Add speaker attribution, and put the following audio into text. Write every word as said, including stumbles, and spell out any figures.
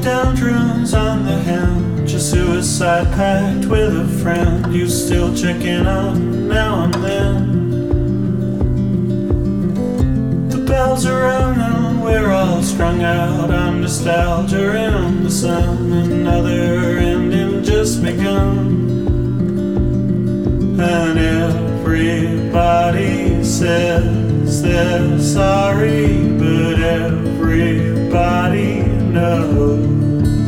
Speaker 1: Philodendrons on the hinge, a suicide pact with a friend. You still checking up now and then. The bells are ringing, we're all strung out on nostalgia in the sun. Another ending just begun. And everybody says they're sorry, but everybody knows